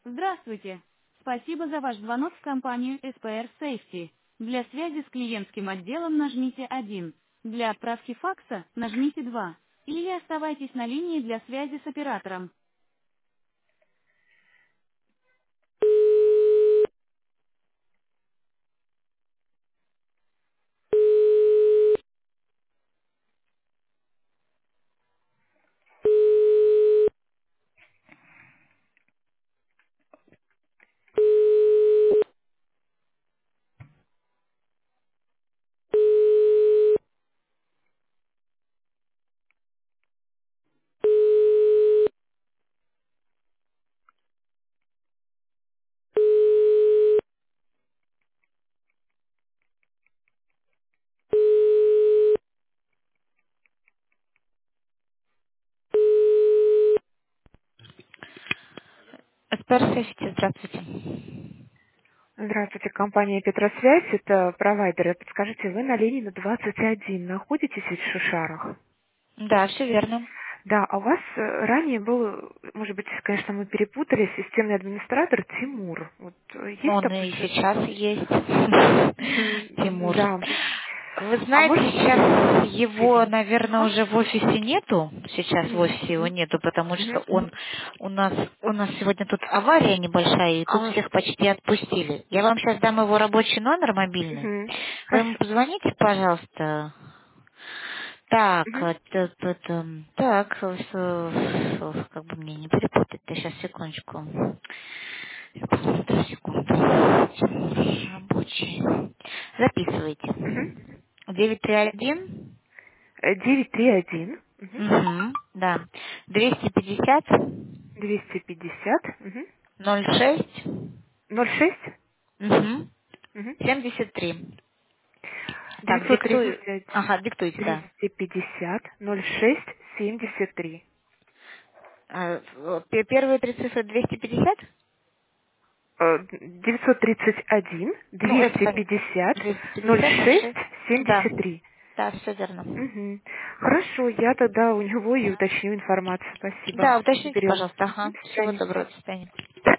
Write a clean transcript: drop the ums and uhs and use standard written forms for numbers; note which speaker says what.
Speaker 1: Здравствуйте. Спасибо за ваш звонок в компанию SPR Safety. Для связи с клиентским отделом нажмите 1. Для отправки факса нажмите 2. Или оставайтесь на линии для связи с оператором. Safety, здравствуйте.
Speaker 2: Здравствуйте, компания Петросвязь, это провайдеры. Подскажите, вы на Ленина 21 находитесь в Шишарах?
Speaker 1: Да, все верно.
Speaker 2: Да, а у вас ранее был, может быть, конечно, мы перепутали, системный администратор Тимур. Вот есть
Speaker 1: Он
Speaker 2: такой
Speaker 1: и
Speaker 2: человек?
Speaker 1: сейчас есть.
Speaker 2: Мгм,
Speaker 1: Тимур.
Speaker 2: да.
Speaker 1: Вы
Speaker 2: А
Speaker 1: знаете,
Speaker 2: может...
Speaker 1: сейчас его,
Speaker 2: Извините.
Speaker 1: наверное,
Speaker 2: Ага.
Speaker 1: уже в офисе нету. Сейчас в
Speaker 2: Мгм,
Speaker 1: офисе его
Speaker 2: мгм,
Speaker 1: нету, потому что
Speaker 2: мгм.
Speaker 1: он у нас сегодня тут авария небольшая, и тут
Speaker 2: А,
Speaker 1: всех почти отпустили. Я вам сейчас дам его рабочий номер мобильный.
Speaker 2: мгм.
Speaker 1: Вы ему
Speaker 2: Хорошо.
Speaker 1: позвоните, пожалуйста. Так,
Speaker 2: Мгм,
Speaker 1: так, как бы мне не перепутать-то, сейчас, секундочку. Я посмотрю, секунду. Рабочий. Записывайте.
Speaker 2: мгм.
Speaker 1: 931.
Speaker 2: 931. Мгм.
Speaker 1: Угу, да. 250.
Speaker 2: 250. Мгм.
Speaker 1: 06.
Speaker 2: 06.
Speaker 1: Угу.
Speaker 2: Мгм.
Speaker 1: 73. Так, диктую.
Speaker 2: 931
Speaker 1: Ага, диктуйте, да.
Speaker 2: 250 06 73.
Speaker 1: Первые три цифры 250.
Speaker 2: 931
Speaker 1: Ну, это понятно.
Speaker 2: 250
Speaker 1: 250,
Speaker 2: 06
Speaker 1: 06. Да.
Speaker 2: 73.
Speaker 1: Да, все верно.
Speaker 2: Мгм. Хорошо, я тогда у него и уточню информацию. Спасибо
Speaker 1: Да,
Speaker 2: за
Speaker 1: уточните,
Speaker 2: прием.
Speaker 1: пожалуйста.
Speaker 2: Мгм.
Speaker 1: Ага.
Speaker 2: До
Speaker 1: Всего
Speaker 2: свидания.
Speaker 1: доброго. До свидания.